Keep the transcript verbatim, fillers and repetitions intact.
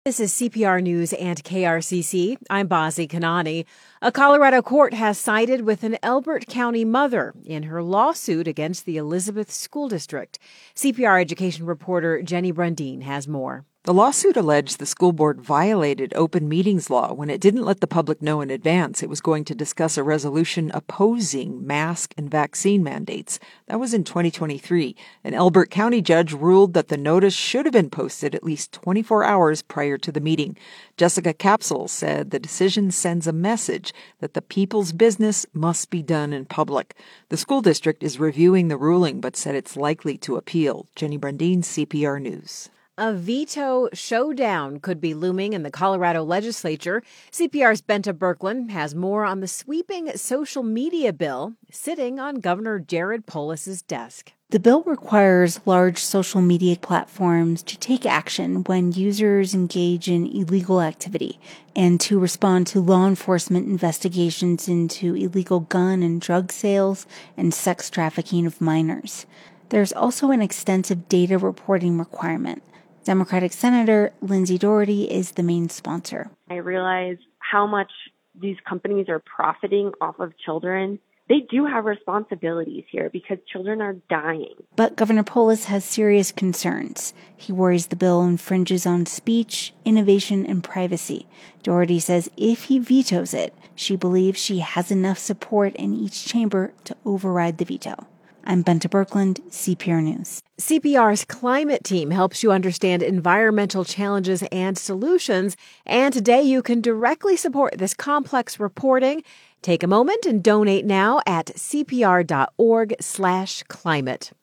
This is C P R News and K R C C. I'm Bazi Kanani. A Colorado court has sided with an Elbert County mother in her lawsuit against the Elizabeth School District. C P R education reporter Jenny Brundin has more. The lawsuit alleged the school board violated open meetings law when it didn't let the public know in advance it was going to discuss a resolution opposing mask and vaccine mandates. That was in twenty twenty-three. An Elbert County judge ruled that the notice should have been posted at least twenty-four hours prior to the meeting. Jessica Capsule said the decision sends a message that the people's business must be done in public. The school district is reviewing the ruling but said it's likely to appeal. Jenny Brundin, C P R News. A veto showdown could be looming in the Colorado legislature. C P R's Bente Birkeland has more on the sweeping social media bill sitting on Governor Jared Polis's desk. The bill requires large social media platforms to take action when users engage in illegal activity and to respond to law enforcement investigations into illegal gun and drug sales and sex trafficking of minors. There's also an extensive data reporting requirement. Democratic Senator Lindsay Doherty is the main sponsor. I realize how much these companies are profiting off of children. They do have responsibilities here because children are dying. But Governor Polis has serious concerns. He worries the bill infringes on speech, innovation, and privacy. Doherty says if he vetoes it, she believes she has enough support in each chamber to override the veto. I'm Bente Birkeland, C P R News. C P R's climate team helps you understand environmental challenges and solutions. And today you can directly support this complex reporting. Take a moment and donate now at cpr.org slash climate.